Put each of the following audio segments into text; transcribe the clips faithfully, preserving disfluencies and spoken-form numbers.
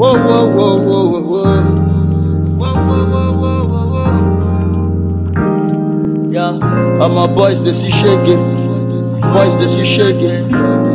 Whoa, whoa, whoa, whoa, whoa, whoa. Whoa, whoa, whoa, whoa, whoa, whoa. Yeah, all my boys, they see shaking. Boys, they see shaking.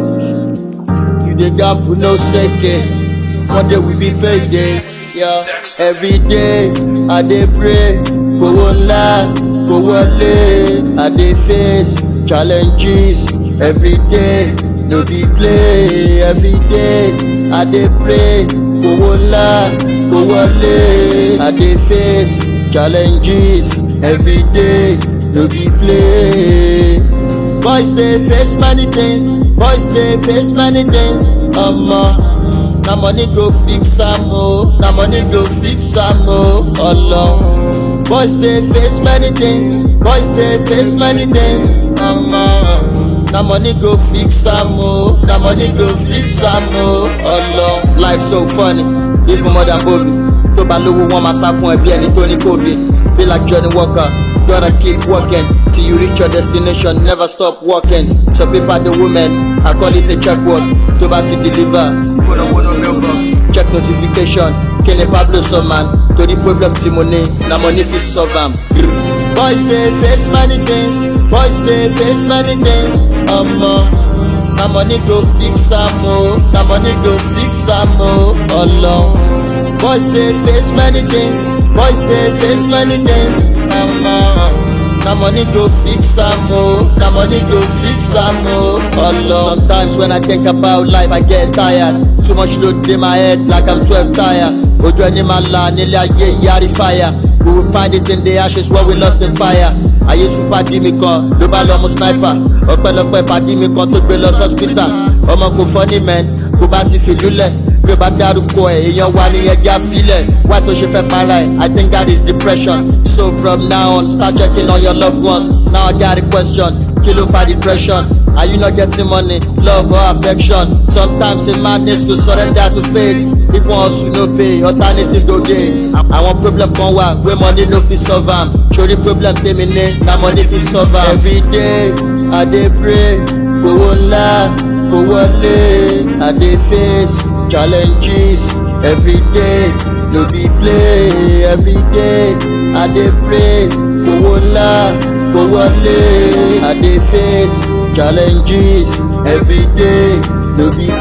You the gamble, no second. One day we be payday. Yeah, every day I dey pray. Go online, go wale. I dey face challenges every day. No be play every day. I dey pray. Go online, go wale. I dey face challenges every day. No be play. Boys they face many things. Boys they face many things. Um, uh, na money go fix am oh. Na money go fix am oh. Allah. Boys they face many things. Boys they face many things. Um, uh, na money go fix am oh. Na money go fix am oh. Allah. Life so funny, even more than Bobby. To ba lowo won ma sa fun ẹbí ẹni tó ní COVID. Be like Johnny Walker. Gotta keep working till you reach your destination. Never stop working. Some people are the women. I call it a check word. To back to deliver. Check notification. Kenny Pablo so man. To the problem Timone. Na money fi solve am. Boys they face many things. Boys they face many things. Um, uh, na money go fix am oh. Na money go fix am oh. Allah. Boys they face many things. Boys they face many things. Um, uh, na money go fix am oh. Na money go fix am oh. Allah. Sometimes when I think about life I get tired. Too much load in my head like I'm twelve tired. Ojo ẹni máa la nílé ayé yari fire. We will find it in the ashes where we lost the fire. Ayé super di mi kan ló bá lọ mú sniper. Ọpẹ́lọpẹ́ pàdí mi kan tó gbé lọ hospital. Ọmọ kò funny man kò bá ti fi lulẹ̀. Mi ò bá dárúkọ ẹ̀ èèyàn wà ní ẹja filẹ̀. Why tó ṣe fẹ́ para ẹ̀? I think that is depression. So from now on start checking on your loved ones. Now I got a question. Kí ló fa depression? Are you not getting money, love or affection? Sometimes a man needs to surrender to fate. If one hustle no pay, alternative go gain. Àwọn problem kan wà wey money no fit solve am. Sori problem tèmi ní na money fit solve am. Every day I dey pray, kówó ńlá, kówó wọlé. I dey face challenges every day, no be play. Every day I dey pray, kówó ńlá, kówó wọlé. I dey face challenges every day, no be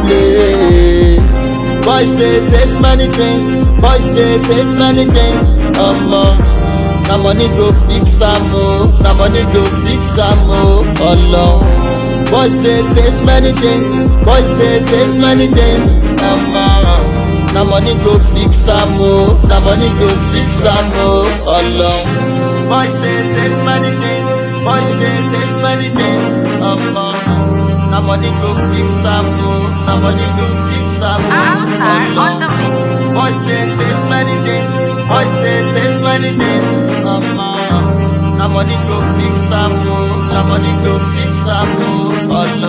play. Boys they face many things. Boys they face many things. Um, uh, na money go fix am oh. Na money go fix am oh. Allah. Boys they face many things. Boys they face many things. Um, uh, na money go fix am oh. Na money go fix am oh. Allah. Boys they face many things. Boys they face many things. Um, uh, na money go fix am oh. Na money go fix am oh. On the mix. Boys they face many things. Boys they face many things. Um, uh, na money go fix am oh. Na money go fix am oh. Allah.